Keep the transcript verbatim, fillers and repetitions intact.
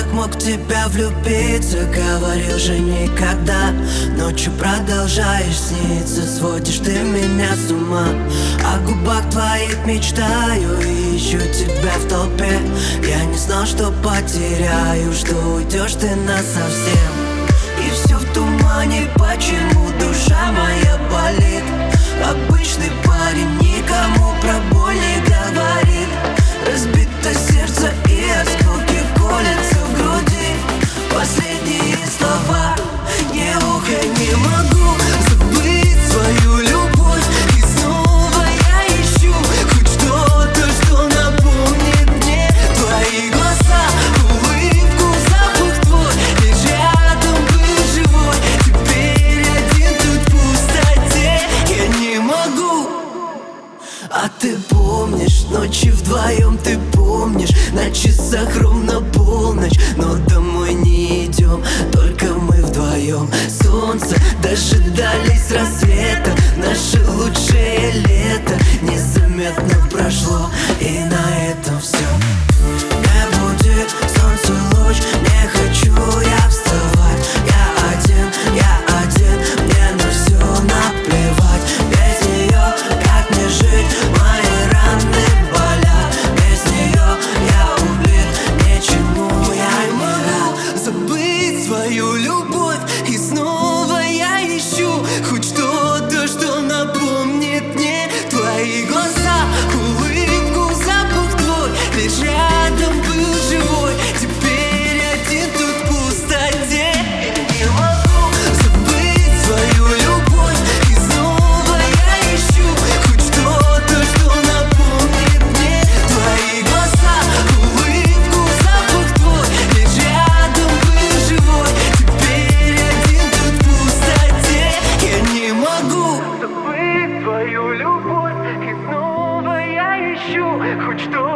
как мог в тебя влюбиться? Говорил же никогда. Ночью продолжаешь сниться, сводишь ты меня с ума. О губах твоих мечтаю и ищу тебя в толпе. Я не знал, что потеряю, что уйдешь ты насовсем. И все в тумане, почему душа моя болит. Обычный парень никому про боль не говорит. Разбито сердце и осколки колятся в груди. Последние слова, не ох, я не могу забыть свою любовь. И снова я ищу хоть что-то, что напомнит мне твои глаза, улыбку, запах твой. Лишь рядом был живой, теперь один тут в пустоте. Я не могу. А ты помнишь, ночи вдвоем, ты помнишь, на часах ровно полночь, но домой не идем, только мы вдвоем. Солнце дожидались рассвета, наше лучшее лето незаметно прошло, и на этом все. Не буди, солнце луч, не хочу я вставать. Я один, я один, мне на все наплевать. Без нее как мне жить, мои раны болят. Без нее я убит, ничему я не рад. Забыть свою любовь, и снова я ищу хоть что-то, что напомнит мне твои глаза, улыбку, запах твой. Лишь рядом был живой, теперь один тут в пустоте. Я не могу забыть свою любовь, и снова я ищу хоть что-то, что напомнит мне твои глаза, улыбку, запах твой. Лишь рядом был живой, теперь один тут в пустоте. Я не могу забыть свою любовь, и снова я ищу хоть что